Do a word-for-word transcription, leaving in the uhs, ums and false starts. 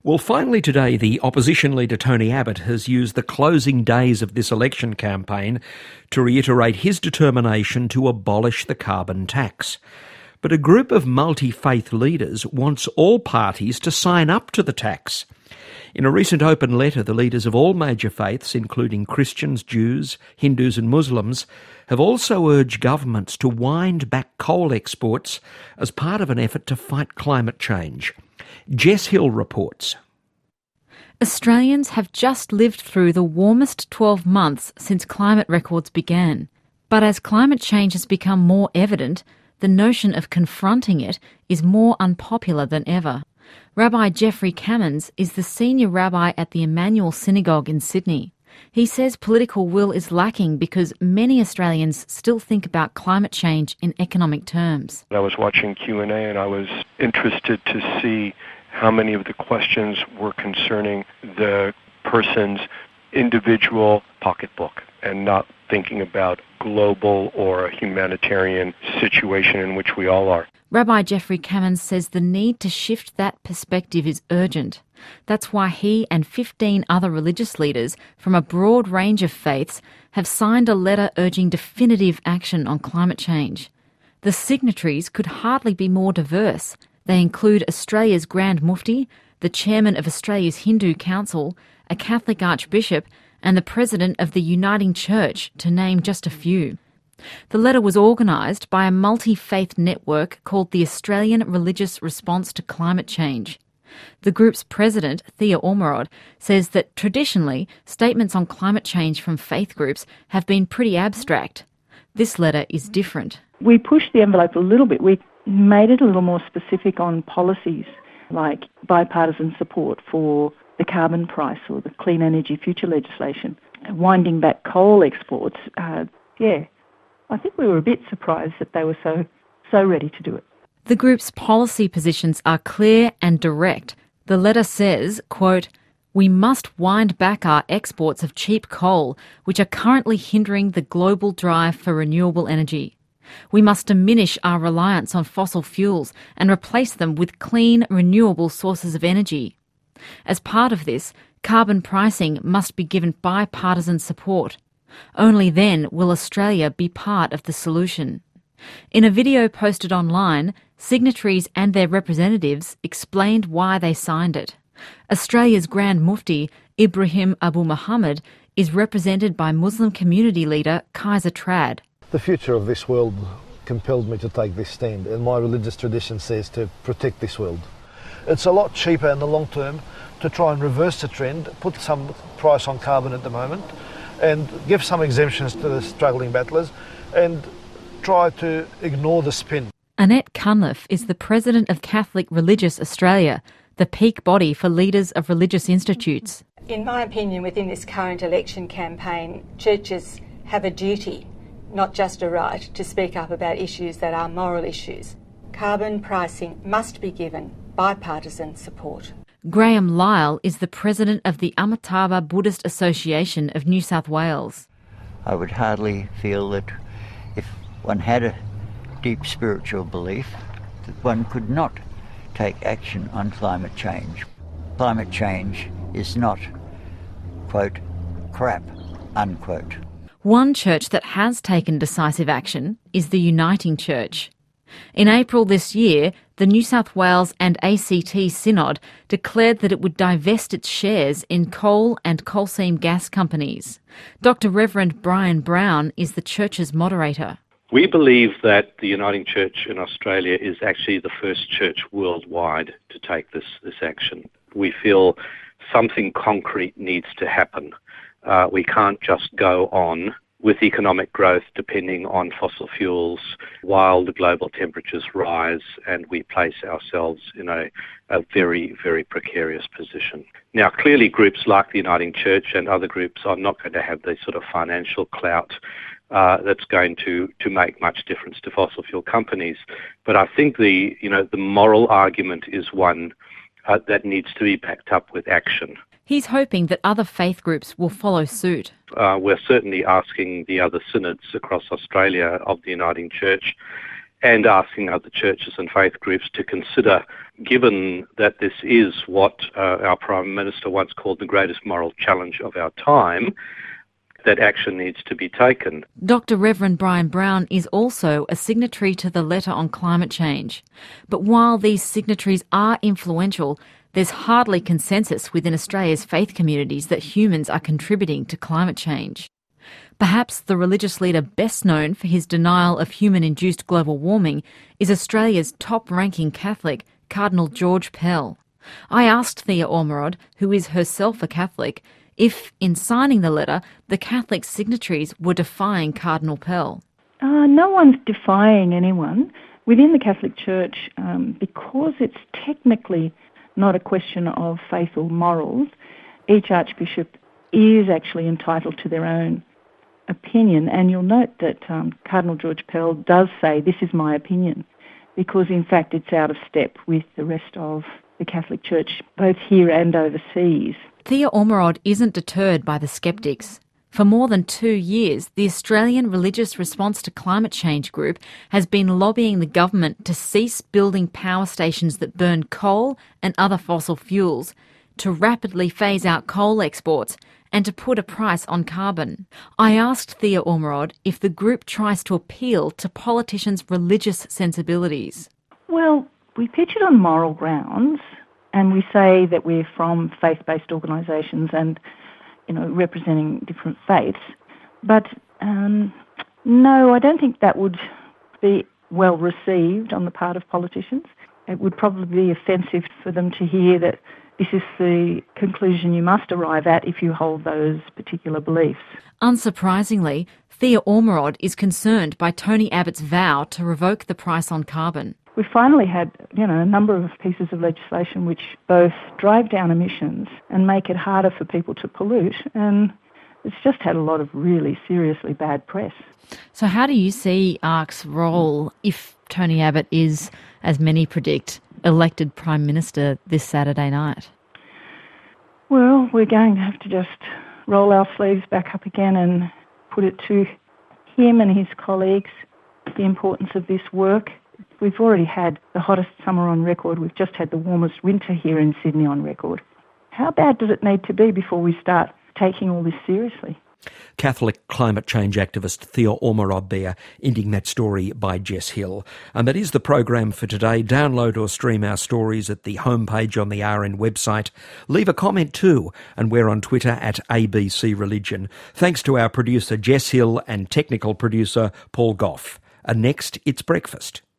Well, finally today, the opposition leader Tony Abbott has used the closing days of this election campaign to reiterate his determination to abolish the carbon tax. But a group of multi-faith leaders wants all parties to sign up to the tax. In a recent open letter, the leaders of all major faiths, including Christians, Jews, Hindus and Muslims, have also urged governments to wind back coal exports as part of an effort to fight climate change. Jess Hill reports. Australians have just lived through the warmest twelve months since climate records began. But as climate change has become more evident, the notion of confronting it is more unpopular than ever. Rabbi Jeffrey Kamins is the senior rabbi at the Emmanuel Synagogue in Sydney. He says political will is lacking because many Australians still think about climate change in economic terms. I was watching Q and A and I was interested to see how many of the questions were concerning the person's individual pocketbook and not thinking about global or a humanitarian situation in which we all are. Rabbi Jeffrey Kamins says the need to shift that perspective is urgent. That's why he and fifteen other religious leaders from a broad range of faiths have signed a letter urging definitive action on climate change. The signatories could hardly be more diverse. They include Australia's Grand Mufti, the chairman of Australia's Hindu Council, a Catholic Archbishop, and the president of the Uniting Church, to name just a few. The letter was organised by a multi-faith network called the Australian Religious Response to Climate Change. The group's president, Thea Ormerod, says that traditionally statements on climate change from faith groups have been pretty abstract. This letter is different. We pushed the envelope a little bit. We made it a little more specific on policies like bipartisan support for the carbon price or the clean energy future legislation. Winding back coal exports, uh, yeah, I think we were a bit surprised that they were so so ready to do it. The group's policy positions are clear and direct. The letter says, quote, "We must wind back our exports of cheap coal, which are currently hindering the global drive for renewable energy. We must diminish our reliance on fossil fuels and replace them with clean, renewable sources of energy. As part of this, carbon pricing must be given bipartisan support. Only then will Australia be part of the solution." In a video posted online, signatories and their representatives explained why they signed it. Australia's Grand Mufti, Ibrahim Abu Muhammad, is represented by Muslim community leader Kaiser Trad. The future of this world compelled me to take this stand, and my religious tradition says to protect this world. It's a lot cheaper in the long term to try and reverse the trend, put some price on carbon at the moment, and give some exemptions to the struggling battlers, and try to ignore the spin. Annette Cunliffe is the president of Catholic Religious Australia, the peak body for leaders of religious institutes. In my opinion, within this current election campaign, churches have a duty, not just a right, to speak up about issues that are moral issues. Carbon pricing must be given bipartisan support. Graham Lyle is the president of the Amitabha Buddhist Association of New South Wales. I would hardly feel that if one had a deep spiritual belief, that one could not take action on climate change. Climate change is not, quote, crap, unquote. One church that has taken decisive action is the Uniting Church. In April this year, the New South Wales and A C T Synod declared that it would divest its shares in coal and coal seam gas companies. Doctor Reverend Brian Brown is the church's moderator. We believe that the Uniting Church in Australia is actually the first church worldwide to take this, this action. We feel something concrete needs to happen. Uh, we can't just go on with economic growth depending on fossil fuels while the global temperatures rise and we place ourselves in a, a very, very precarious position. Now, clearly groups like the Uniting Church and other groups are not going to have the sort of financial clout uh, that's going to, to make much difference to fossil fuel companies. But I think the, you know, the moral argument is one uh, that needs to be backed up with action. He's hoping that other faith groups will follow suit. Uh, we're certainly asking the other synods across Australia of the Uniting Church and asking other churches and faith groups to consider, given that this is what uh, our Prime Minister once called the greatest moral challenge of our time, that action needs to be taken. Doctor Reverend Brian Brown is also a signatory to the letter on climate change. But while these signatories are influential, there's hardly consensus within Australia's faith communities that humans are contributing to climate change. Perhaps the religious leader best known for his denial of human-induced global warming is Australia's top-ranking Catholic, Cardinal George Pell. I asked Thea Ormerod, who is herself a Catholic, if, in signing the letter, the Catholic signatories were defying Cardinal Pell. Uh, no one's defying anyone. Within the Catholic Church, um, because it's technically not a question of faith or morals, each archbishop is actually entitled to their own opinion. And you'll note that um, Cardinal George Pell does say, this is my opinion, because in fact it's out of step with the rest of the Catholic Church, both here and overseas. Thea Ormerod isn't deterred by the sceptics. For more than two years, the Australian Religious Response to Climate Change group has been lobbying the government to cease building power stations that burn coal and other fossil fuels, to rapidly phase out coal exports, and to put a price on carbon. I asked Thea Ormerod if the group tries to appeal to politicians' religious sensibilities. Well, we pitch it on moral grounds, and we say that we're from faith-based organisations and, you know, representing different faiths. But um, no, I don't think that would be well received on the part of politicians. It would probably be offensive for them to hear that this is the conclusion you must arrive at if you hold those particular beliefs. Unsurprisingly, Thea Ormerod is concerned by Tony Abbott's vow to revoke the price on carbon. We finally had, you know, a number of pieces of legislation which both drive down emissions and make it harder for people to pollute, and it's just had a lot of really seriously bad press. So how do you see A R C's role if Tony Abbott is, as many predict, elected Prime Minister this Saturday night? Well, we're going to have to just roll our sleeves back up again and put it to him and his colleagues the importance of this work. We've already had the hottest summer on record. We've just had the warmest winter here in Sydney on record. How bad does it need to be before we start taking all this seriously? Catholic climate change activist Thea Ormerod there, ending that story by Jess Hill. And that is the program for today. Download or stream our stories at the homepage on the R N website. Leave a comment too, and we're on Twitter at A B C Religion. Thanks to our producer Jess Hill and technical producer Paul Goff. And next, it's breakfast.